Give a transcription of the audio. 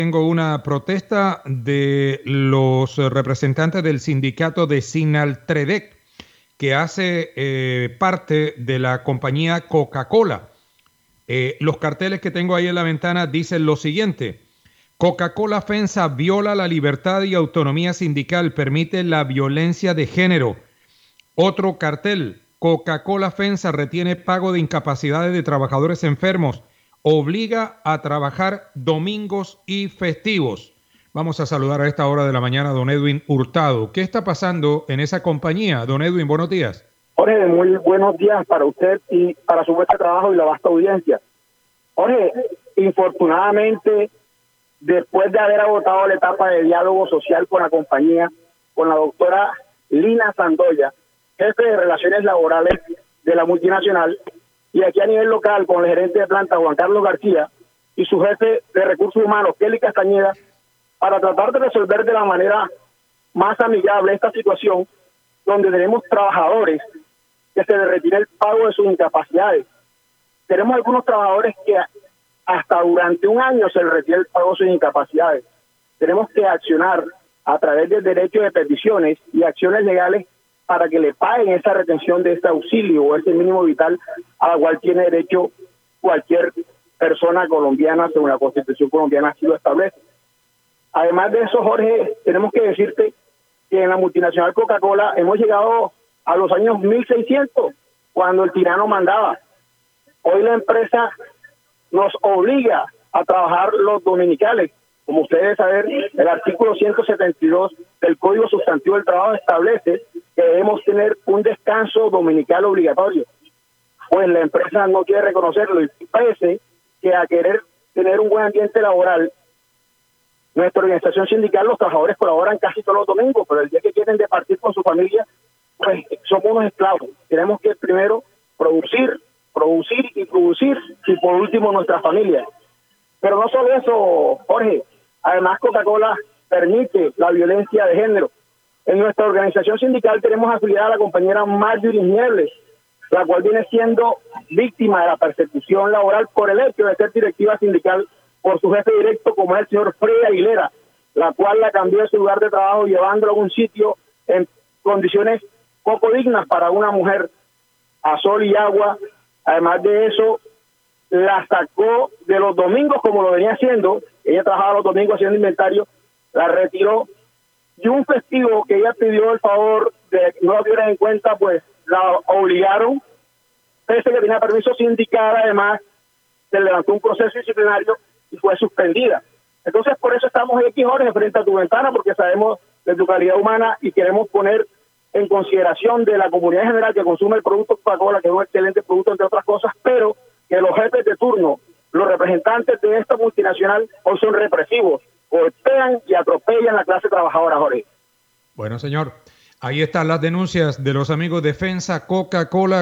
Tengo una protesta de los representantes del sindicato de Sinaltredec, que hace parte de la compañía Coca-Cola. Los carteles que tengo ahí en la ventana dicen lo siguiente: Coca-Cola FENSA viola la libertad y autonomía sindical, permite la violencia de género. Otro cartel: Coca-Cola FENSA retiene pago de incapacidades de trabajadores enfermos, obliga a trabajar domingos y festivos. Vamos a saludar a esta hora de la mañana a don Edwin Hurtado. ¿Qué está pasando en esa compañía? Don Edwin, buenos días. Jorge, muy buenos días para usted y para su buen trabajo y la vasta audiencia. Jorge, infortunadamente, después de haber agotado la etapa de diálogo social con la compañía, con la doctora Lina Sandoya, jefe de Relaciones Laborales de la multinacional, y aquí a nivel local con el gerente de planta Juan Carlos García y su jefe de Recursos Humanos, Kelly Castañeda, para tratar de resolver de la manera más amigable esta situación, donde tenemos trabajadores que se les retira el pago de sus incapacidades. Tenemos algunos trabajadores que hasta durante un año se les retira el pago de sus incapacidades. Tenemos que accionar a través del derecho de peticiones y acciones legales para que le paguen esa retención de este auxilio o ese mínimo vital a la cual tiene derecho cualquier persona colombiana, según la Constitución colombiana así lo establece. Además de eso, Jorge, tenemos que decirte que en la multinacional Coca-Cola hemos llegado a los años 1600, cuando el tirano mandaba. Hoy la empresa nos obliga a trabajar los dominicales. Como ustedes saben, el artículo 172 del Código Sustantivo del Trabajo establece que debemos tener un descanso dominical obligatorio. Pues la empresa no quiere reconocerlo y parece que a querer tener un buen ambiente laboral, nuestra organización sindical, los trabajadores colaboran casi todos los domingos, pero el día que quieren departir con su familia, pues somos unos esclavos. Tenemos que primero producir y por último nuestra familia. Pero no solo eso, Jorge, además Coca-Cola permite la violencia de género. En nuestra organización sindical tenemos afiliada a la compañera Marjorie Niebles, la cual viene siendo víctima de la persecución laboral por el hecho de ser directiva sindical por su jefe directo, como es el señor Freddy Aguilera, la cual la cambió de su lugar de trabajo llevándolo a un sitio en condiciones poco dignas para una mujer, a sol y agua. Además de eso, la sacó de los domingos como lo venía haciendo. Ella trabajaba los domingos haciendo inventario, la retiró, y un festivo que ella pidió el favor de no lo tuvieran en cuenta, pues la obligaron, pese que tenía permiso sindical. Además se levantó un proceso disciplinario y fue suspendida. Entonces por eso estamos aquí, Jorge, frente a tu ventana, porque sabemos de tu calidad humana y queremos poner en consideración de la comunidad general que consume el producto Coca-Cola, que es un excelente producto entre otras cosas, pero que los jefes de turno, los representantes de esta multinacional, hoy son represivos, golpean y atropellan a la clase trabajadora, Jorge. Bueno, señor, ahí están las denuncias de los amigos de FENSA Coca-Cola